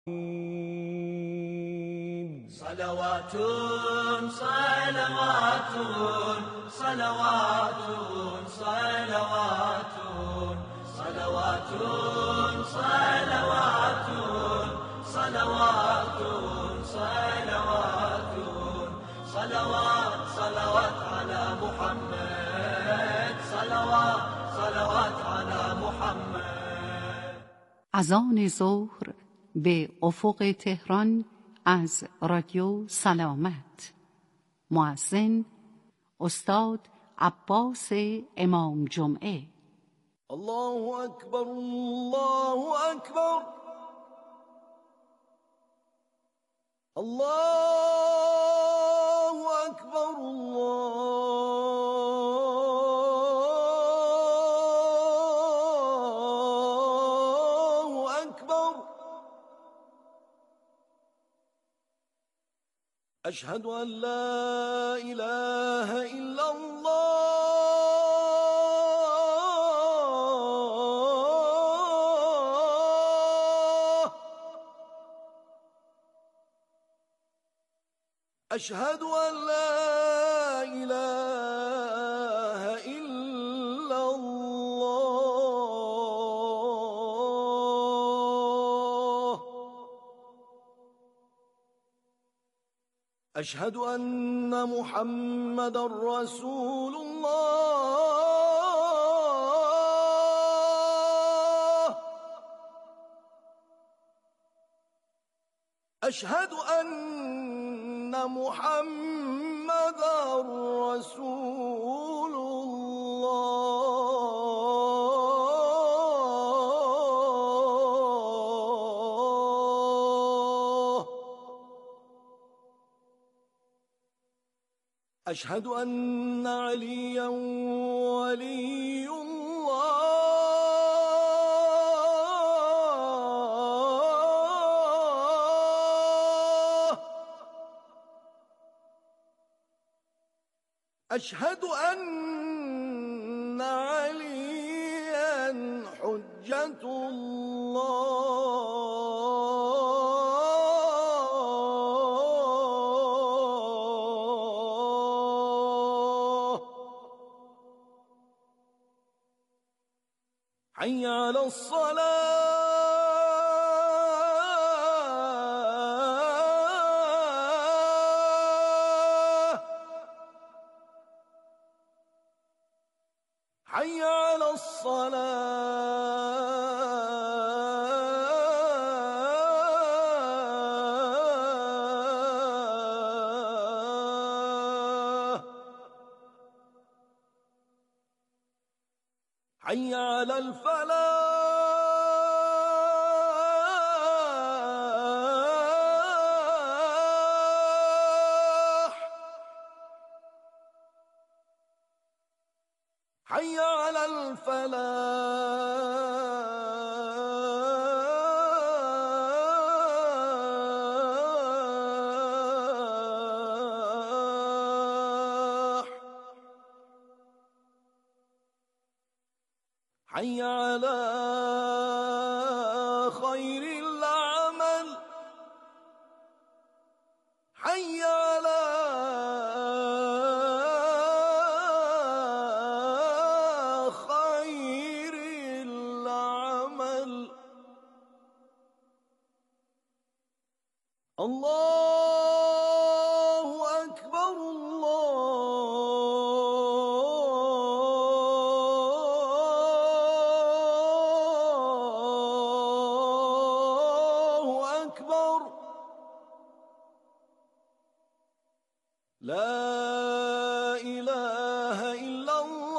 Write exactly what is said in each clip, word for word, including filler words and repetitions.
صلوات صلوات صلوات صلوات صلوات صلوات صلوات صلوات صلوات صلوات على محمد صلوات صلوات على محمد. اذان ظهر به افق تهران از رادیو سلامت. مؤذن استاد عباس امام جمعه. الله اکبر الله اکبر الله اکبر الله اکبر. اشهد ان لا اله الا الله اشهد ان لا اله الا الله اشهد ان محمد رسول الله اشهد ان محمد رسول الله اشهد ان عليا ولي الله اشهد ان عليا حجة الله. حي على الصلاة حي على الصلاة حي على الفلاح حي على الفلاح حي على خير العمل حي على خير العمل. الله أكبر الله أكبر. لا إله إلا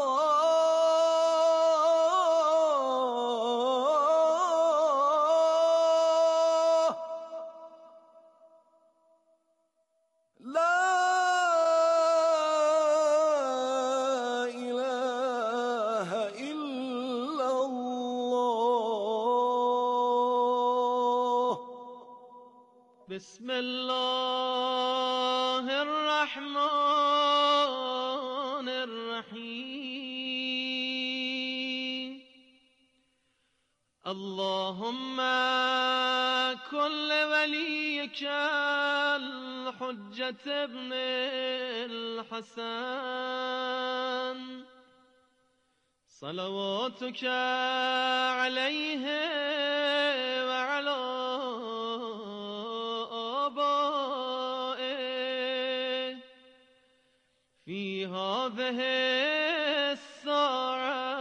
الله لا إله إلا الله. بسم الله الرحمن الرحيم. اللهم كل وليك الحجة ابن الحسن صلواتك عليه وعلى آبائه في هذه الساعة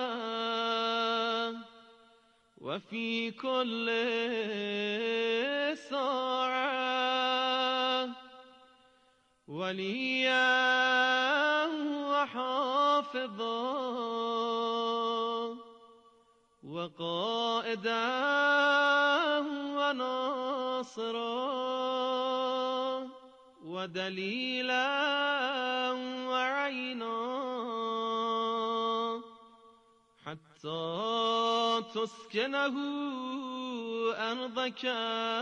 وفي كل ساعة وليا وحافظا وقائدا وناصرا ودليلا وعينا حتى تسكنه أرضك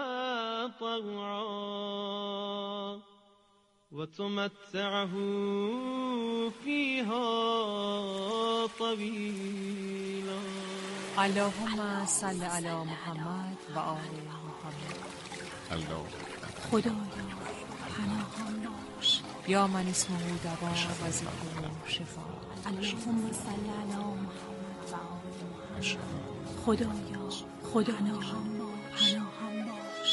طوعا وتمتعه فيها طويلا. اللهم صل على محمد و آل محمد. الله خدایا پناهم باش یا من اسمه دوا و ذکره شفا. اللهم صل علی محمد و آل محمد. خدایا خدا پناهم باش پناهم باش.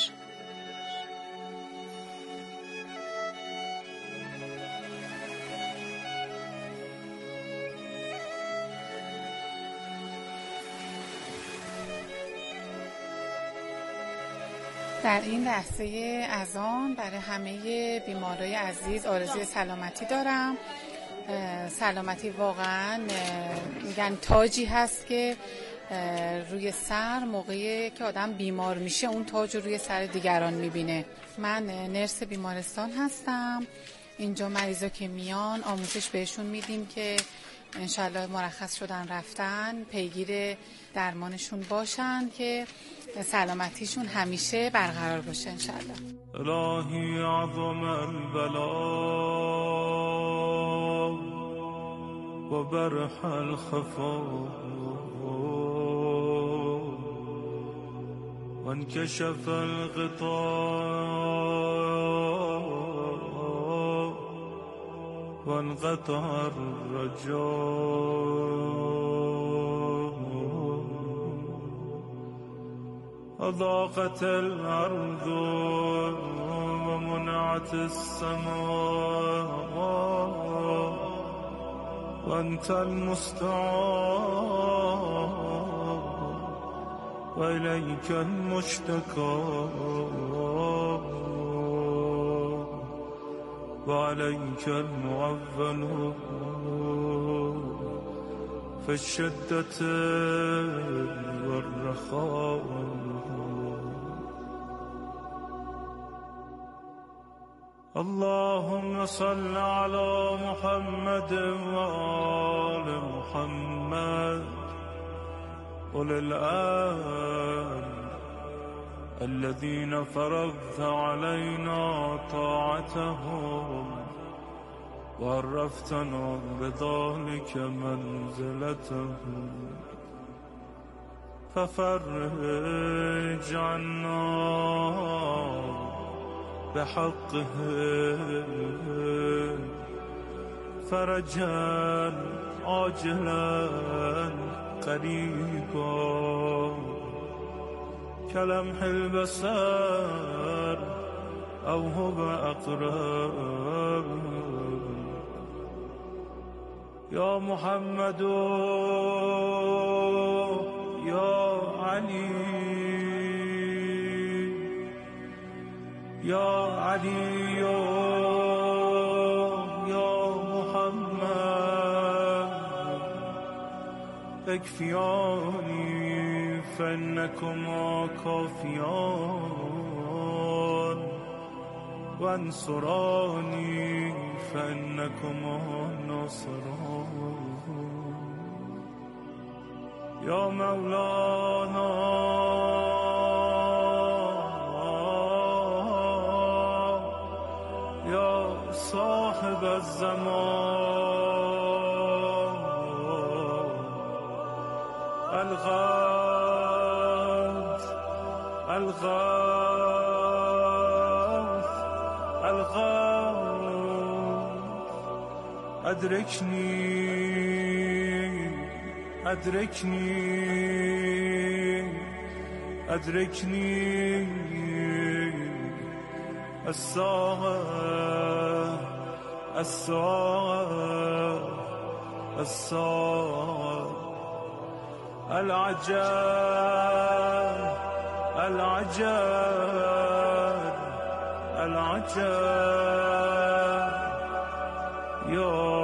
در این لحظه اذان برای همه بیمارای عزیز آرزوی سلامتی دارم. سلامتی واقعا میگن تاجی هست که روی سر موقعی که آدم بیمار میشه اون تاج رو روی سر دیگران میبینه. من نرس بیمارستان هستم. اینجا مریضا که میان آموزش بهشون میدیم که انشالله مرخص شدن رفتن پیگیر درمانشون باشن که سلامتیشون همیشه برقرار باشه انشالله. الهی اعظم البلا و برح الخفا و انکشف الغطاء و انقطع الرجاء أضاقت الأرض ومنعت السماء وأنت المستعان وإليك المشتكى وعليك المعول في الشدة والرخاء. اللهم صل على محمد وآل محمد أولي الآل الذين فرضت علينا طاعتهم وعرفتنا بذلك منزلتهم ففرج عنا بحقه فرجا عاجلا قريبا كلمح البصر أو هو أقرب. يا محمد يا علي يا علي يا محمد اكفياني فإنكما كافيان وانصراني فإنكما ناصران. يا مولانا يا صاحب الزمان الغد الغد أدركني أدركني أدركني الساعة الساعة الساعة العجب العجب العجب يا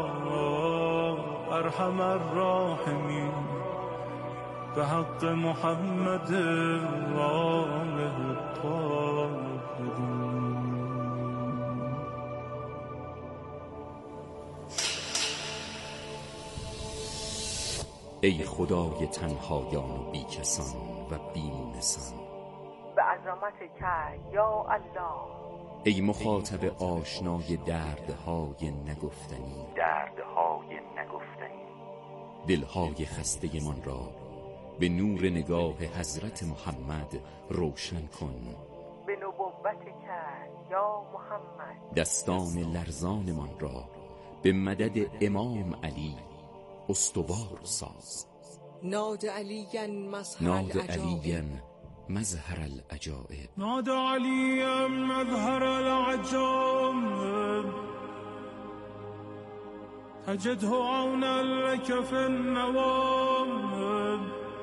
أرحم الراحمين بحق محمد وآله الطاهرين. ای خدای تنهایان و بیکسان و بیمونسان، به عظمت که یا الله، ای مخاطب آشنای دردهای نگفتنی دردهای نگفتنی، دلهای خسته من را به نور نگاه حضرت محمد روشن کن. به نبوت که یا محمد، دستان لرزان من را به مدد امام علی استوار ساز. ناد علیاً مظهر ناد العجائب، علیاً مظهر العجائب، نادى عليا مظهر العجائب، تجده عونا لك في النوائب،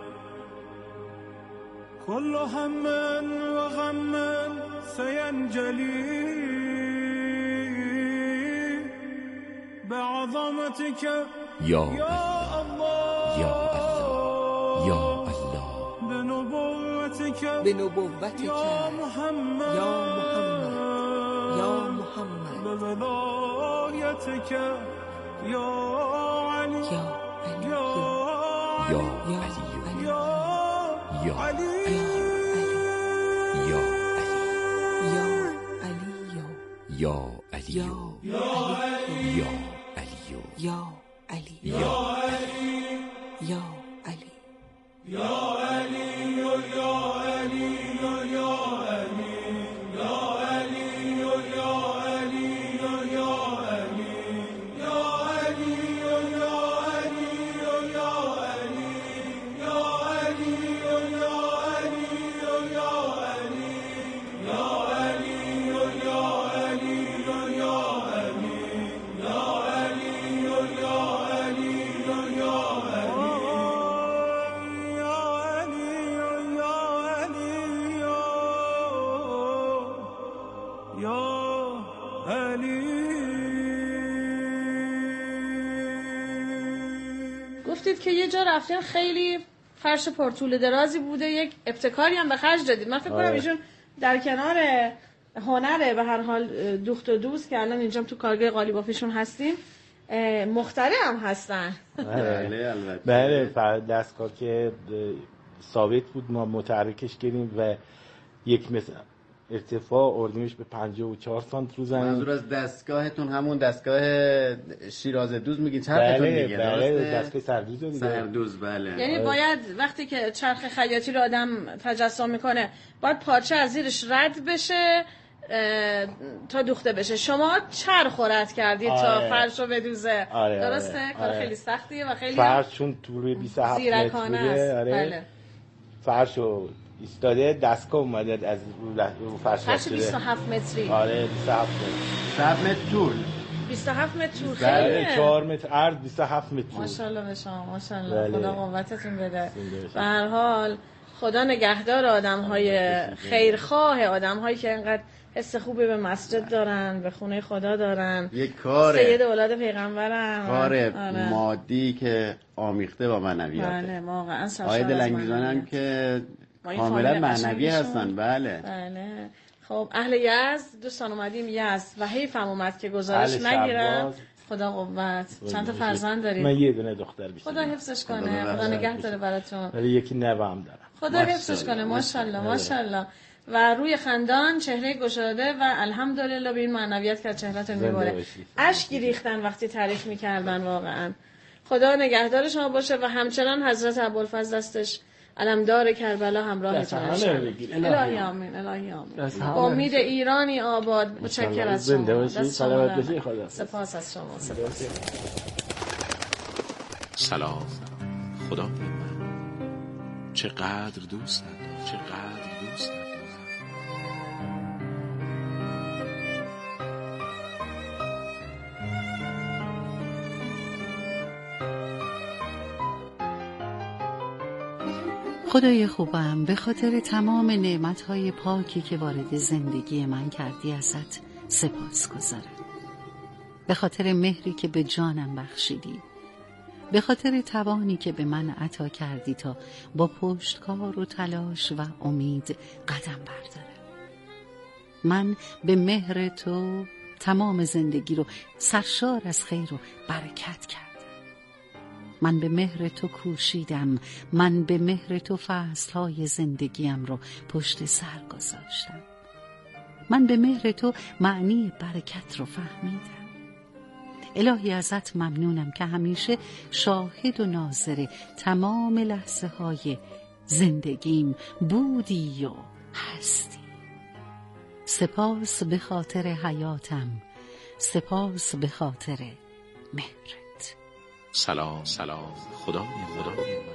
كل هم وغم سينجلي بعظمتك یا يا الله یا الله یا الله، بنبوتك به نبوتک يا محمد یا محمد یا محمد، بولايتك يا علي یا علی يا یا علي علی يا یا علي یا علی یا علی یا علی یا علی یا علی یا یا علی گفتید که یه جا رفتین خیلی فرش پرطول درازی بوده، یک ابتکاری هم به خرج دادید. من فکر کنم ایشون در کنار هنره به هر حال دوخت و دوست که الان اینجا تو کارگاه قالیبافیشون هستیم، مخترع هم هستن. بله البته. بله دستگاه که ثابت بود ما متحرکش کردیم و یک مثل ارتفاع اردیمش به پنجاه و چهار سانت رو زمین. منظور از دستگاهتون همون دستگاه شیراز دوز میگین چرختون بله دیگه؟ بله دستگاه سردوز دیگه. سردوز بله. یعنی باید وقتی که چرخ خیاطی رو آدم تجسم میکنه باید پارچه از زیرش رد بشه تا دوخته بشه. شما چرخ رد کردید آره. تا فرش رو بدوزه. آره درسته؟ آره. کار آره. خیلی سختیه و خیلی فرش چون طول بیست و هفت متر بوده. آره. بله. فرش رو ایستاده دستگاه اومده از رو فرش فرش بیست و هفت متری. آره بیست و هفت متر. بیست و هفت متر طول. بیست و هفت متر طول خیلیه. خیلیه. چهار متر عرض بیست و هفت متر طول. ماشاءالله به شما ماشاءالله. خدا قوتتون بده. به هر حال خدا نگهدار آدم‌های خیرخواه، آدم‌هایی که اینقدر حس خوبی به مسجد دارن، به خونه خدا دارن. یک کار سید اولاد پیغمبرن. کار آره. مادی که آمیخته با معنویاته. بله واقعا سرشار آقای از دلانگیزان هم که کاملا معنوی هستن. بله بله. خب اهل یزد دوستان اومدیم یزد و حیفم اومد که گزارش نگیرم. خدا قوت. چند تا فرزند دارید؟ من یه دونه دختر بیشتر. خدا حفظش کنه. خدا نگه داره براتون. ولی یکی نوام دارم. خدا حفظش کنه. ماشاءالله ماشاءالله. و روی خندان چهره گشاده و الحمدلله به این معنویت که چهرهتون میبره. اشک ریختن وقتی تعریف میکردن واقعا. خدا نگهدار شما باشه و همچنان حضرت ابوالفضل دستش علمدار کربلا همراهتون انشالله. الهی آمین، الهی آمین. امید ایرانی آباد. متشکرم از شما. زنده باشید، سلامت باشید. خدا سپاس از شما. سپاس. سلام خدا من، چقدر دوست ندارم، چقدر دوست ندارم. خدای خوبم، به خاطر تمام نعمتهای پاکی که وارد زندگی من کردی ازت سپاس گذارم. به خاطر مهری که به جانم بخشیدی، به خاطر توانی که به من عطا کردی تا با پشتکار و تلاش و امید قدم بردارم. من به مهر تو تمام زندگی رو سرشار از خیر و برکت کردم. من به مهر تو کوشیدم، من به مهر تو فصلهای زندگیم رو پشت سر گذاشتم. من به مهر تو معنی برکت رو فهمیدم. الهی ازت ممنونم که همیشه شاهد و ناظر تمام لحظه های زندگیم بودی و هستی. سپاس به خاطر حیاتم، سپاس به خاطر مهرت. سلام سلام خدای خدای من.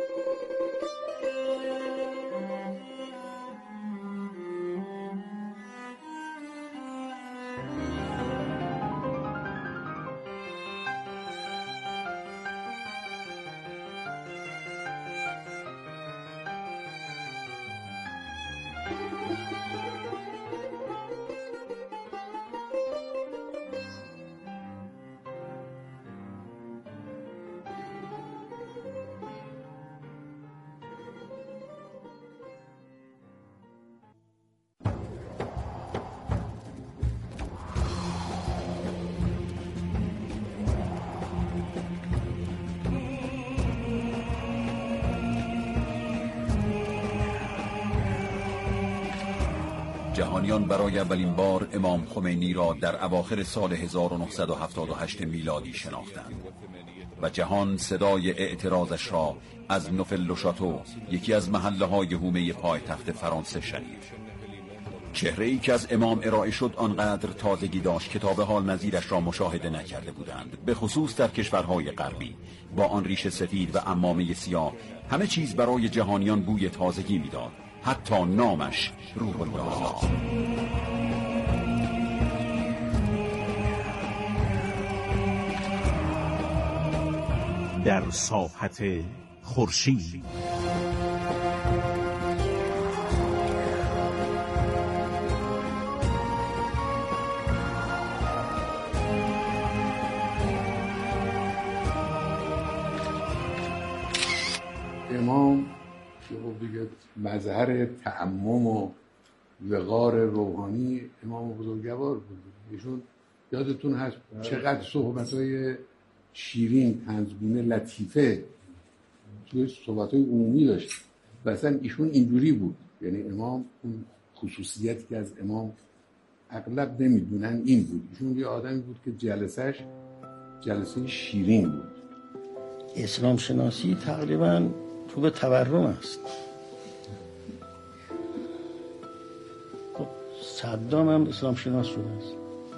جهانیان برای اولین بار امام خمینی را در اواخر سال هزار و نهصد و هفتاد و هشت میلادی شناختند و جهان صدای اعتراضش را از نوفل-لو-شاتو، یکی از محله های حومه پایتخت فرانسه شنید. چهره ای که از امام ارائه شد آنقدر تازگی داشت که تا به حال نظیرش را مشاهده نکرده بودند، به خصوص در کشورهای غربی. با آن ریش سفید و عمامه سیاه همه چیز برای جهانیان بوی تازگی میداد، حتی نامش روح الله. در ساحت خورشید امام که دیگه مظهر تعمم و وقار روحانی امام بزرگوار بود. ایشون یادتون هست چقدر صحبت‌های شیرین، طنزگونه، لطیفه توی صحبت‌های عمومی داشت. مثلا ایشون اینجوری بود، یعنی امام اون خصوصیتی که از امام اغلب نمیدونن این بود، ایشون یه آدمی بود که جلسهش جلسه شیرین بود. اسلام شناسی تقریباً تو به تورم است. خب صدام هم اسلام شناس شده است،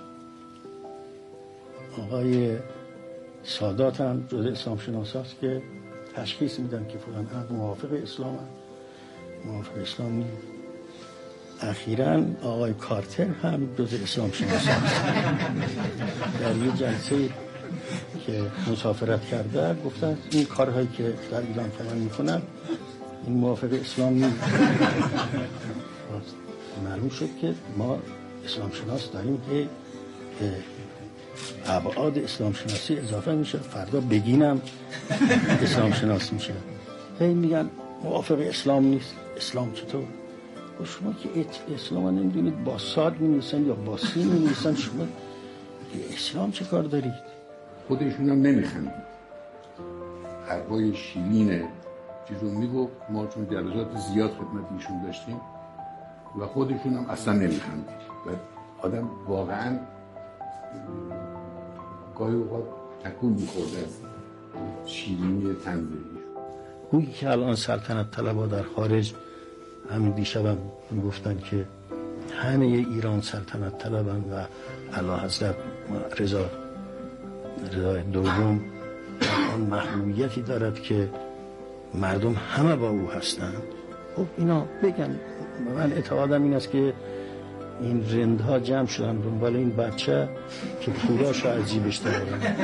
آقای سادات هم جزء اسلام شناس هست که تشخیص میدن که فلان هم موافق اسلام هم موافق اسلام نیست. اخیراً آقای کارتر هم جزء اسلام شناس هست. در یه جلسه که مسافرت کرده گفتن این کارهایی که در ایران فعلا میکنن این موافق اسلام نیست. معلوم شد که ما اسلام شناس داریم که ابعاد اسلام شناسی اضافه میشه، فردا بگینم اسلام شناس میشه. هی میگن موافق اسلام نیست. اسلام چطور؟ و شما که اسلام نمیدونید با صاد می‌نویسن یا با سین می‌نویسن، شما اسلام چه کار دارید؟ خودشون هم نمیخندید. حرفای شیرین چیزو میگفت، ما چون جلسات زیاد خدمت ایشون داشتیم و خودشون هم اصلا نمیخندید و آدم واقعا گاهی اوقات تکون میخورده از شیرینی طنز ایشون. گویی که الان سلطنت طلبها در خارج، همین دیشبم گفتن که همه ایران سلطنت طلبن و اعلی حضرت رضا رضا دوم آن محبوبیتی دارد که مردم همه با او هستند. خب اینا بگن، من اعتقادم این است که این رندها جمع شدن دنبال این بچه که پولاشو از جیبش درارن.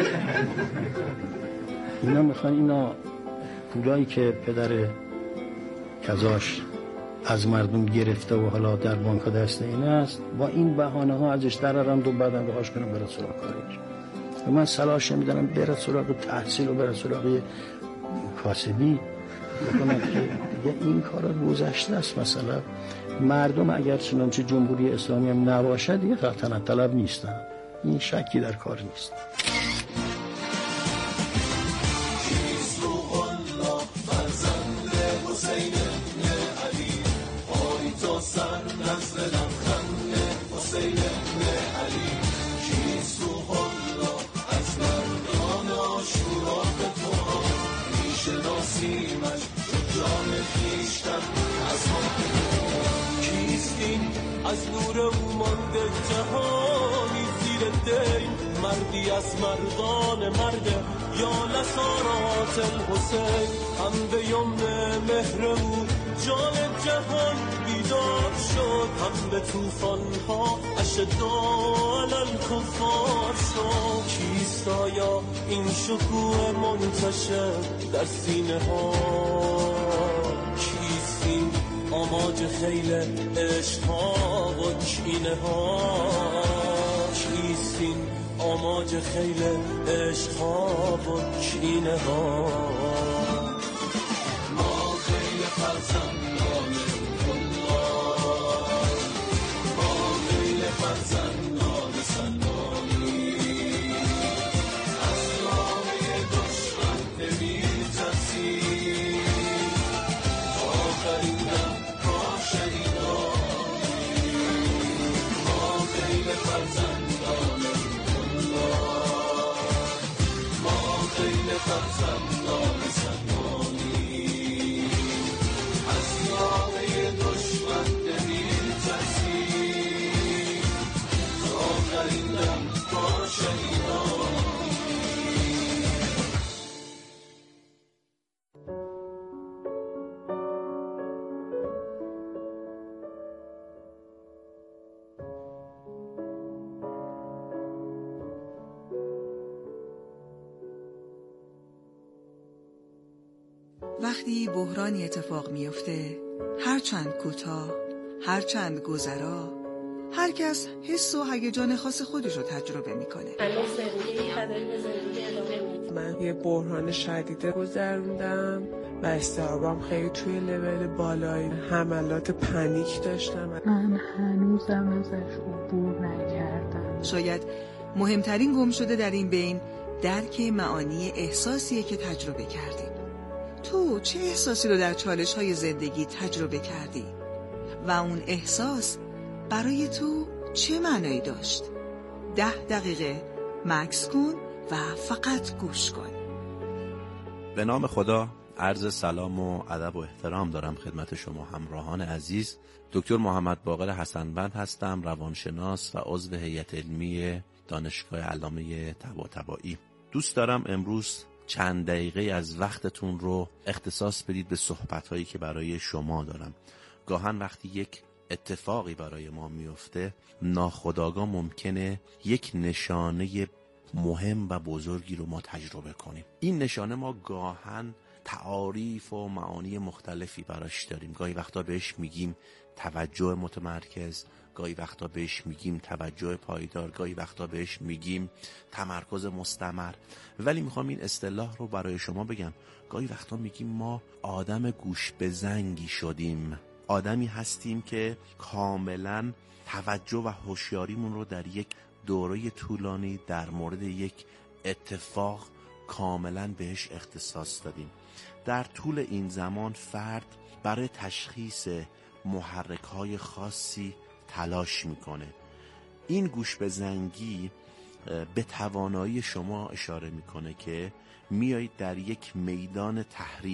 اینا میخوان اینا پولایی که پدر کذاش از مردم گرفته و حالا در بانک دست این است، با این بهانه ها ازش درارن و بعدم رهاش کنم بره سراغ کارش. و من صلاحش میدارم بره سراغ تحصیل و بره سراغ کاسبی بکنم که دیگه این کارا گذشته است. مثلا مردم اگر چنانچه جمهوری اسلامی هم نباشد دیگه سلطنت طلب نیستن، این شکی در کار نیست. از نور او مانده جهانی زیر دی، مردی از مردان مرده یا لسارات الحسین. هم به یمن مهر او جان جهان بیدار شد، هم به توفان ها اشداء علی الکفار شد. کیست آیا این شکوه منتشر در سینه ها؟ کیست این آماج خیل عشق ها و کینه ها؟ کیست این آماج خیل عشق ها و کینه ها؟ ما خیل فرزندان الله، ما خیل فرزندان سلمانی، از راه دشمن نمی ترسیم، آخرین دم با شهیدانی. ما خیل فرزندان الله، ما خیل فرزندان سلمانی، از راه دشمن نمی ترسیم، آخرین دم با شهیدانی. وقتی بحرانی اتفاق میفته، هرچند کوتاه، هرچند گذرا، هر کس حس و هیجان خاص خودش رو تجربه میکنه. من یه بحران شدیده گذروندم و استرابم خیلی توی لول بالایی، حملات پنیک داشتم. من هنوزم ازش عبور نکردم. شاید مهمترین گم شده در این بین درک معانی احساسیه که تجربه کردیم. تو چه احساسی رو در چالش های زندگی تجربه کردی و اون احساس برای تو چه معنایی داشت؟ ده دقیقه مکث کن و فقط گوش کن. به نام خدا عرض سلام و ادب و احترام دارم خدمت شما همراهان عزیز. دکتر محمد باقر حسن‌بند هستم، روانشناس و عضو هیئت علمی دانشگاه علامه طباطبایی. دوست دارم امروز چند دقیقه از وقتتون رو اختصاص بدید به صحبت‌هایی که برای شما دارم. گاهن وقتی یک اتفاقی برای ما میفته، ناخودآگاه ممکنه یک نشانه مهم و بزرگی رو ما تجربه کنیم. این نشانه ما گاهن تعاریف و معانی مختلفی براش داریم. گاهی وقتا بهش میگیم توجه متمرکز، گاهی وقتا بهش میگیم توجه پایدار، گاهی وقتا بهش میگیم تمرکز مستمر. ولی میخوام این اصطلاح رو برای شما بگم. گاهی وقتا میگیم ما آدم گوش به زنگی شدیم، آدمی هستیم که کاملا توجه و هوشیاریمون رو در یک دوره طولانی در مورد یک اتفاق کاملا بهش اختصاص دادیم. در طول این زمان فرد برای تشخیص محرک‌های خاصی تلاش میکنه. این گوش به زنگی به توانایی شما اشاره میکنه که میایید در یک میدان تحریک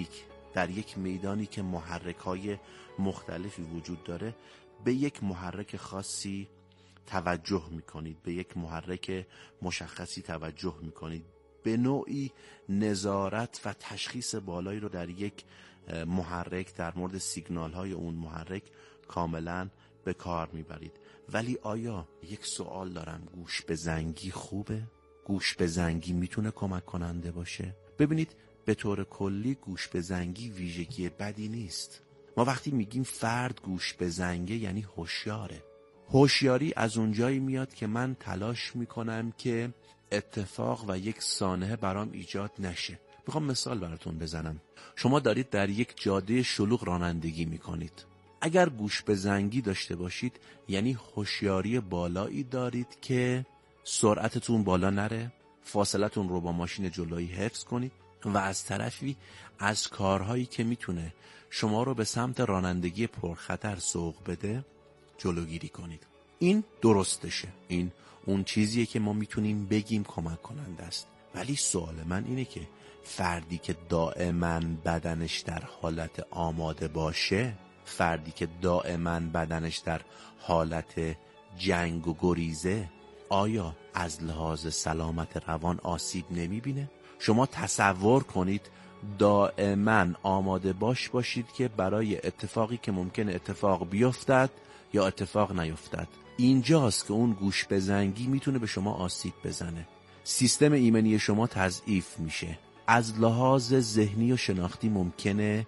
در یک میدانی که محرک‌های مختلفی وجود داره به یک محرک خاصی توجه میکنید، به یک محرک مشخصی توجه میکنید، به نوعی نظارت و تشخیص بالایی رو در یک محرک در مورد سیگنال های اون محرک کاملا به کار میبرید. ولی آیا یک سوال دارم، گوش به زنگی خوبه؟ گوش به زنگی میتونه کمک کننده باشه؟ ببینید به طور کلی گوش به زنگی ویژگی بدی نیست. ما وقتی میگیم فرد گوش به زنگه یعنی هوشیاره. هوشیاری از اونجایی میاد که من تلاش میکنم که اتفاق و یک سانحه برام ایجاد نشه. میخوام مثال براتون بزنم. شما دارید در یک جاده شلوغ رانندگی میکنید. اگر گوش به زنگی داشته باشید یعنی هوشیاری بالایی دارید که سرعتتون بالا نره، فاصلتون رو با ماشین جلویی حفظ کنید و از طرفی از کارهایی که میتونه شما رو به سمت رانندگی پرخطر سوق بده جلوگیری کنید. این درستشه، این اون چیزیه که ما میتونیم بگیم کمک کننده است. ولی سوال من اینه که فردی که دائما بدنش در حالت آماده باشه، فردی که دائما بدنش در حالت جنگ و گریزه، آیا از لحاظ سلامت روان آسیب نمیبینه؟ شما تصور کنید دائما آماده باش باشید که برای اتفاقی که ممکنه اتفاق بیفتد یا اتفاق نیفتد. اینجاست که اون گوش به زنگی میتونه به شما آسیب بزنه. سیستم ایمنی شما تضعیف میشه. از لحاظ ذهنی و شناختی ممکنه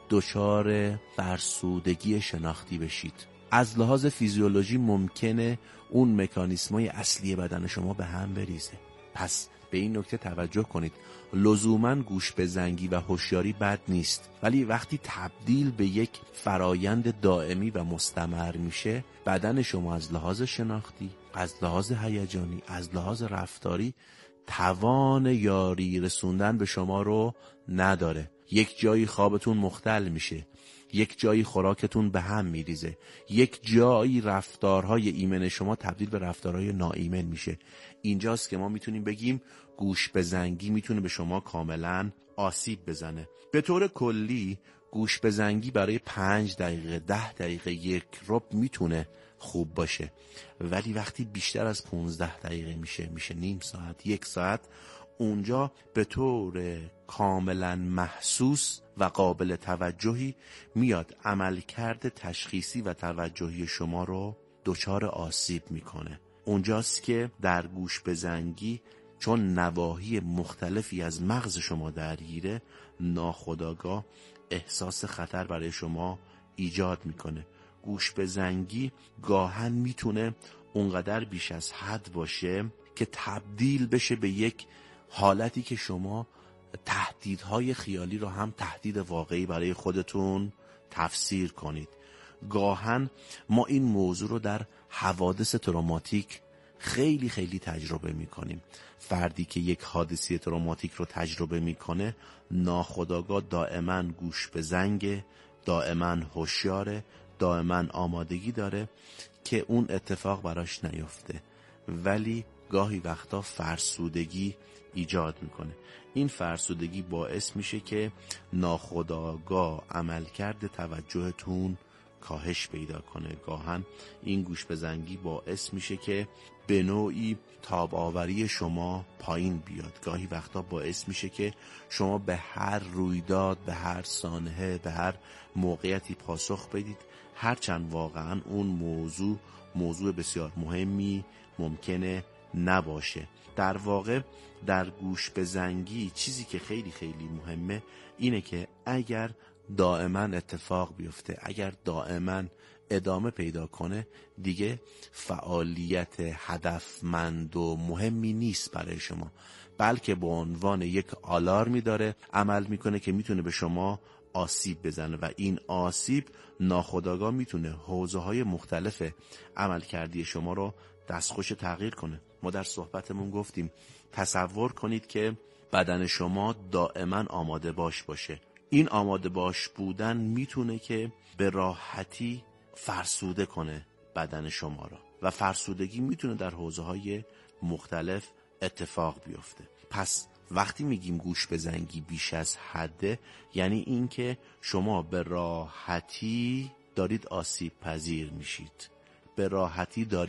دچار فرسودگی شناختی بشید. از لحاظ فیزیولوژی ممکنه اون مکانیسمای اصلی بدن شما به هم بریزه. پس به این نکته توجه کنید. لزوماً گوش به زنگی و هوشیاری بد نیست، ولی وقتی تبدیل به یک فرایند دائمی و مستمر میشه، بدن شما از لحاظ شناختی، از لحاظ هیجانی، از لحاظ رفتاری توان یاری رسوندن به شما رو نداره. یک جایی خوابتون مختل میشه، یک جایی خوراکتون به هم میریزه، یک جایی رفتارهای ایمن شما تبدیل به رفتارهای ناایمن میشه. اینجاست که ما میتونیم بگیم گوش به زنگی میتونه به شما کاملا آسیب بزنه. به طور کلی گوش به زنگی برای پنج دقیقه، ده دقیقه، یک ربع میتونه خوب باشه، ولی وقتی بیشتر از پونزده دقیقه میشه، میشه نیم ساعت، یک ساعت، اونجا به طور کاملا محسوس و قابل توجهی میاد عملکرد تشخیصی و توجهی شما رو دچار آسیب میکنه. اونجاست که در گوش به زنگی چون نواحی مختلفی از مغز شما درگیره، ناخودآگاه احساس خطر برای شما ایجاد میکنه. گوش به زنگی گاهن میتونه اونقدر بیش از حد باشه که تبدیل بشه به یک حالتی که شما تهدیدهای خیالی رو هم تهدید واقعی برای خودتون تفسیر کنید. گاهن ما این موضوع رو در حوادث تروماتیک خیلی خیلی تجربه میکنیم. فردی که یک حادثه تروماتیک رو تجربه میکنه ناخودآگاه دائما گوش به زنگ، دائما هوشیاره، دائما آمادگی داره که اون اتفاق براش نیفته، ولی گاهی وقتا فرسودگی ایجاد میکنه. این فرسودگی باعث میشه که ناخودآگاه عملکرد توجهتون کاهش پیدا کنه. گاهن این گوش به زنگی باعث میشه که به نوعی تاب آوری شما پایین بیاد. گاهی وقتا باعث میشه که شما به هر رویداد، به هر سانحه، به هر موقعیتی پاسخ بدید، هرچند واقعا اون موضوع موضوع بسیار مهمی ممکنه نباشه. در واقع در گوش به زنگی چیزی که خیلی خیلی مهمه اینه که اگر دائما اتفاق بیفته، اگر دائما ادامه پیدا کنه، دیگه فعالیت هدفمند و مهمی نیست برای شما، بلکه به عنوان یک آلارمی داره عمل میکنه که میتونه به شما آسیب بزنه و این آسیب ناخودآگاه میتونه حوزه های مختلف عملکردی شما رو دستخوش تغییر کنه. ما در صحبتمون گفتیم تصور کنید که بدن شما دائما آماده باش باشه. این آماده باش بودن میتونه که به راحتی فرسوده کنه بدن شما را و فرسودگی میتونه در حوزه های مختلف اتفاق بیفته. پس وقتی میگیم گوش به زنگی بیش از حده، یعنی این که شما به راحتی دارید آسیب پذیر میشید، به راحتی دارید